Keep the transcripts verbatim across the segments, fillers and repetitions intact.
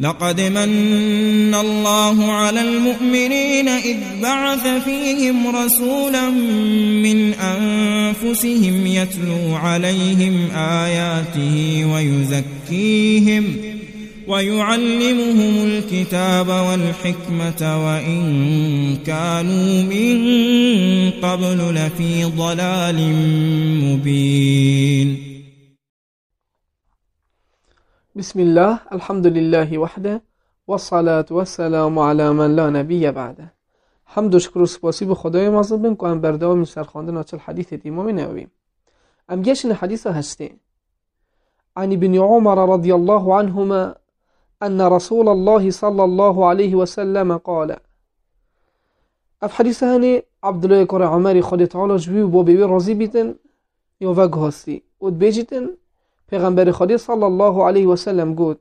لقد من الله على المؤمنين إذ بعث فيهم رسولا من أنفسهم يتلو عليهم آياته ويزكيهم ويعلمهم الكتاب والحكمة وإن كانوا من قبل لفي ضلال مبين. بسم الله، الحمد لله وحده والصلاة والسلام على من لا نبی بعده. حمد و شکر و سپاسی به خدای مظلوم که ام بردام این سرخواندن اصل حدیث امام نووی. ام گشن حدیث هسته عن ابن عمر رضي الله عنهما أن رسول الله صلى الله عليه وسلم قال. اف حدیث هنی عبدالله کار عمری خود تعالی جوی و با بیوی راضی بیتن یا وگ هستی و بیجیتن پیغمبر خدا صلی الله علیه و سلم گفت: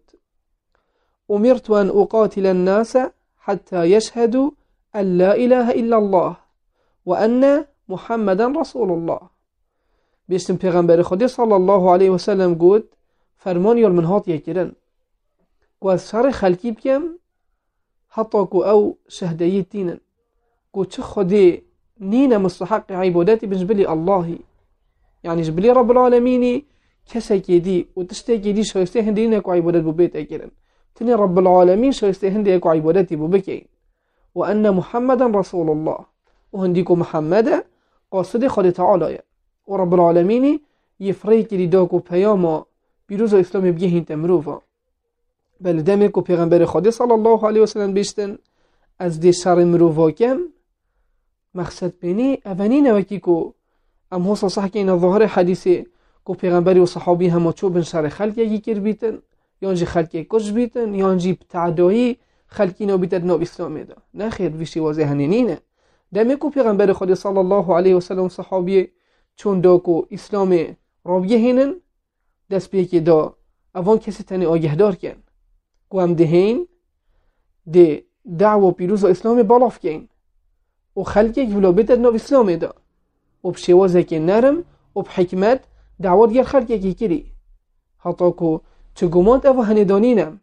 امرت ان اقاتل الناس حتى يشهدوا ان لا اله الا الله وان محمدا رسول الله. بیشتن پیغمبر خدا صلی الله علیه و سلم گفت فرمان یال من هات یکرن و از شر خلقی بکم حتی کو او شهدیت دینن کو چه خودی نین مستحق عبادتی بجبلی اللهی، یعنی جبلی رب العالمینی کسی که دی و تشتی که دی شایسته هندی نه کو عبادت بو بیت اکرن تنی رب العالمین شایسته هندی کو عبادتی بو بکین و ان محمدا رسول الله و هندی کو محمد قاصد خدا تعالی و رب العالمین یفری که دی دا کو پیاما بیروز اسلام بگه هین تمروفا بل دمی کو پیغمبر خدا صلی الله علیه و سلم بیشتن از دی شر مروفا کم مقصد بینی اونی نوکی کو ام حصا صح که این ظاهر حدیثی کو پیغمبری و صحابی همه چوبن شر خلق یکی کر بیتن یانجی خلقی کش بیتن یانجی تعدایی خلقی نو بیتن نو اسلامی دا نه خیر ویشی واضح هنینینه دمی کو پیغمبر خدا صلی الله علیه و سلم صحابی چون دا کو اسلام رابیه هینن دست بیه که دا اوان کسی تنی آگهدار کن کو هم دهین ده دعوه پیروز و اسلام بالاف کن و خلقی که ولا بیتن نو اسلامی دا و بشوازه که نرم و بحکمت دعوت گر خلق یکی کری حتی که چه گمانت او هندانینم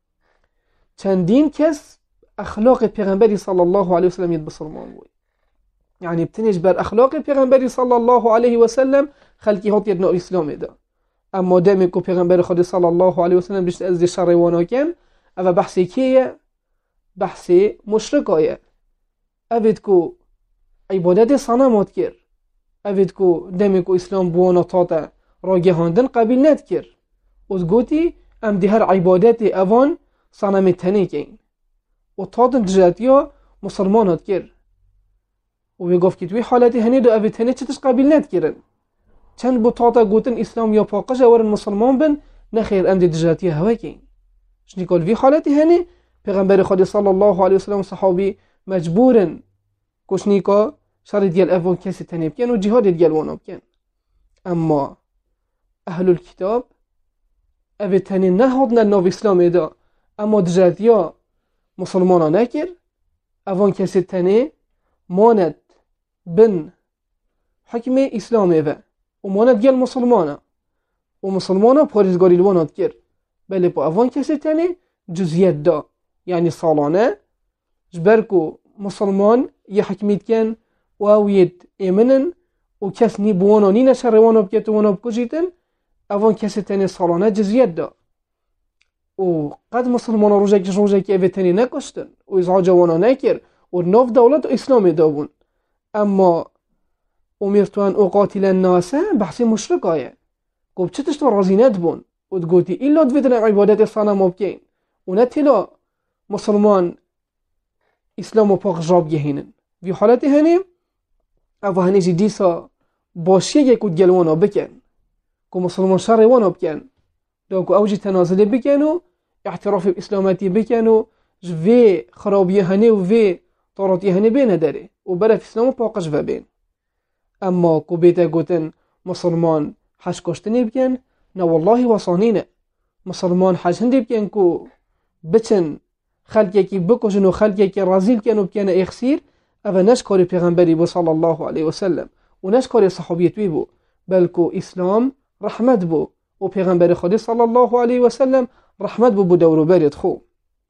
چندین کس اخلاق پیغمبری صلی الله علیه وسلم ید بسلمان بود، یعنی بتنش بر اخلاق پیغمبری صلی الله علیه وسلم خلقی هات ید نو اسلام دا اما دمی که پیغمبر خود صلی الله علیه وسلم بشت از دی شروانا کن او بحثی کیه بحثی مشرک آیه اوید که عبادت صنمات کر اوید که دمی که اسلام بوانا تاتا راگهاندن قبیل ند کر و گوتی ام دی هر عبادت اوان صنم تنی کن و تاتن دجاتیا مسلمانات کر و بی گفت که توی حالتی هنی دو اوید تنی چتش قبیل ند کرن چند بو تاتا گوتن اسلام یا پاقش اورن مسلمان بن نخیر ام دی دجاتیا هوا کن شنی کل وی حالتی هنی پیغمبر خود صلی الله علیه وسلم صحابی مجبورن کشنی که شر دیال اوان کسی تنی بکن و جهاد دیال وانا بکن اما اهل الكتاب اوه تنی نهادن ناو اسلام دا اما دجاتیا مسلمانا نکر اوان کسی تنی ماند بن حکم اسلام اوه و ماند گل مسلمانا و مسلمانا پارزگاری لوانات کر بله با اوان کسی تنی جزیت دا یعنی سالانه جبرکو مسلمان یه حکمیت کن و اوید ایمنن و کس نی بوانا نی نشر روانا بکت و وانا بکجیتن اوان کسی تنی سالانه جزیت دا و قد مسلمان روژه روژه که اوه تنی نکشتن و ازعاج وانا نکر و ناف دولت و اسلامی دا بون اما امرتو ان اقاتل الناس بحثی مشرک آیه گفت چتش تو رازی ند بون و گوتی ایلا دویدن عبادت صنم بکین و نتیلا مسلمان اسلام و پاک جاب گهینن وی حالتی هنیم او هنی جی دیسا باشیه یک کود گلوانا بکن که مسلمان شر وانا بکن دا که اوجی تنازلی بکن و اعتراف اسلامتی بکن و وی خرابیه هنی و وی طاراتی هنی بینه داره و برای اسلام و پاکش و بین اما که بیتا گوتن مسلمان حج کشتنی بکن نه والله وصانینه مسلمان حج هندی بکن که بچن خلقی که بکشن و خلقی که رازیل کن و بکن اخسیر اوه نش کاری پیغمبری بو صلی الله علیه وسلم و نش کاری صحابیت وی بو بلکو اسلام رحمت بو و پیغمبر خدا صلی الله علیه وسلم رحمت بو بو دورو برید خو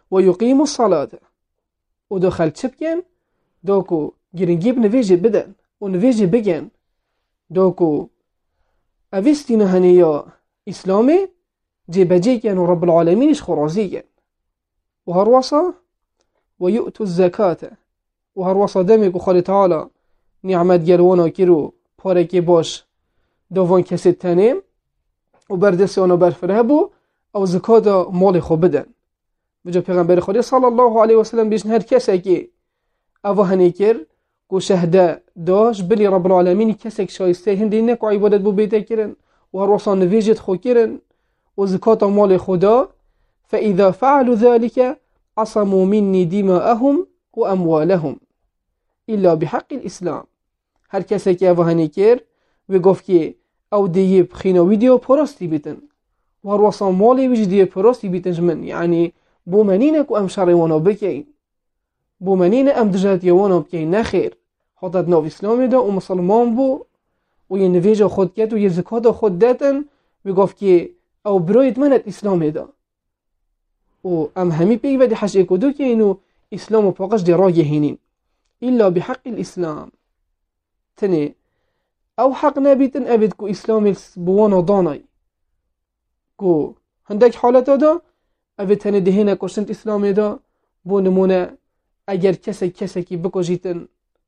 و یقیم الصلاة و داخل چه بکن داکو گرنگی بنویجه بدن و نویجه بگن داکو اوستی نهنه یا اسلامی جبجه کن و رب العالمینش خرازی کن و هر وصا و یؤتو الزکاة و هر وصا دمی که خالی تعالی نعمت گلوانا کرو پارکی باش دوان کسی تنیم و بردست آنو برفره بو او زکات مال خوب بدن بجا پیغمبر خدا صلی الله علیه وسلم بیشن هر کسی که او هنی کر کو شهده داش بلی رب العالمین کسی که شایسته هنده نکو عبادت بو بیده کرن و هر وصا نویجت خو کرن و زکات مال خدا فإذا فعلوا ذلك عصموا مني دماءهم و اموالهم الا بحق الاسلام. هر کسی که او هنی کر و گفت که او دیب خینا ویدیو پرستی بیتن و هر وصا مالی ویج دیب پرستی بیتن من یعنی بو منینک و ام شروانا بکین بو منین ام دجات یوانا بکین نخیر خاطر ناو اسلامی دا و مسلمان بو و یه نویج خود کت و یه زکات خود داتن و گفت که او برایت منت اسلامی دا و ام همی پیگ و دی حش اکدو که اینو اسلام و پاقش دی راگه هینین الا بحق الاسلام تنه او حق نبیتن ابد کو اسلامی بوانا دانای کو هندک حالتا دا ابد تنه دهینه کشتن اسلامی دا بو نمونه اگر کسی کسی که بکجیتن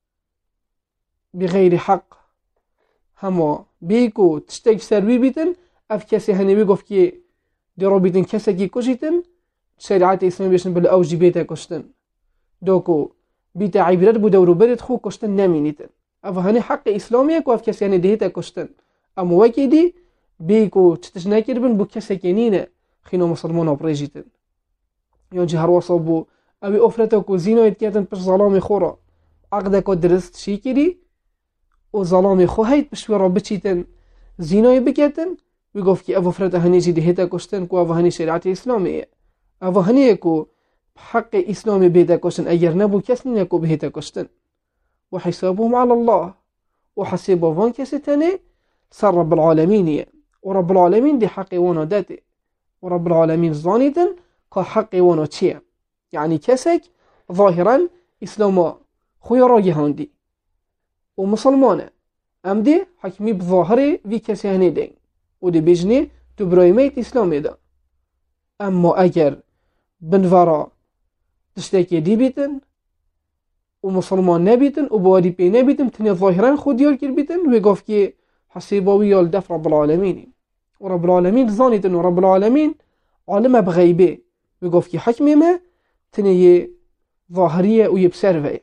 بغیر حق هما بیکو تشتک سروی بیتن اف کسی هنوی گفت که درو بیتن کسی که کجیتن شریعت اسلامی بیشن بل اوجی بیتا کشتن دوکو بیتا عبرت بو دورو برد خو کشتن نمینیتن اف هنی حق اسلامیه کو اف کسی هنی دهیتا کشتن اما وکی دی بیکو چتش نکر بن بو کسی که نینه خینا مسلمان ابریجیتن یعنی هر وصا بو اوی افرتا کو زینایت کردن پش ظلام خورا عقده کو درست شی کری و ظلام خو هید پشوی را بچیتن زینای بکتن و گفت که او افرتا هنی جی دهیتا کشتن کو او هنی شریعت اسلامیه او هنی کو حق اسلامی بیتا کشتن اگر نبو کس نینه کو بهیتا کشتن و حسابهم على الله و حسابهم کسی تنه سر رب العالمینیه و رب العالمین دی حقی وانا داته و رب العالمین زانیتن که حقی وانا چیه یعنی کسک ظاهرا اسلاما خوی را گهاندی و مسلمانه ام دی حکمی بظاهره وی کسی هنی دین و دی بجنی تو برایمیت اسلامی دا اما اگر بنورا تشتاکی دی بیتن و مسلمان نبیتن و بوادی پی نبیتن تنی ظاهرا خود یال کر بیتن و گفت که حسیباوی یال دف رب العالمینی و رب العالمین زانیتن و رب العالمین عالم بغیبه و گفت که حکمی ما تنی یه ظاهریه و یه بسروه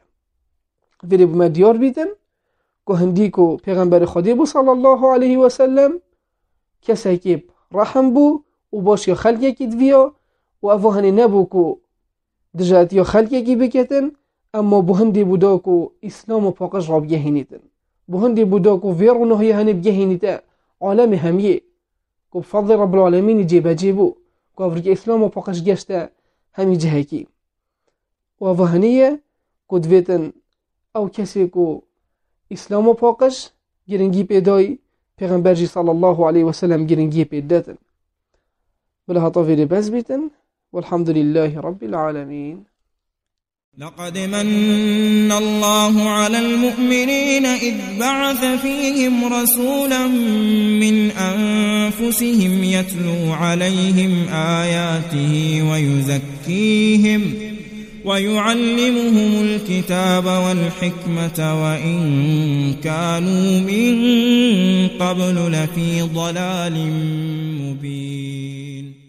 ولی بما دیار بیتن که هندی که پیغمبر خودی بو صلی الله علیه و سلم کسی که رحم بو و باش یا خلقی که دویا و افاهنی نبو که دجات یا خلقی که بکتن اما بو هندی بودا که اسلام و پاقش را بگهینیتن بو هندی بودا که ویر و نهی هنی بگهینیتا عالم همیه که بفضل رب العالمین جیبه جیبو که افرک اسلام و پاقش گشته همی جهکی و افاهنیه که دویتن او کسی که اسلام و پاقش گرنگی پیدای پیغمبر جی صلی الله علیه و سلم گرنگی پیداتن بلها طویل بز بیتن والحمد لله رب العالمين. لقد من الله على المؤمنين إذ بعث فيهم رسولا من أنفسهم يتلو عليهم آياته ويزكيهم ويعلمهم الكتاب والحكمة وإن كانوا من قبل لفي ضلال مبين.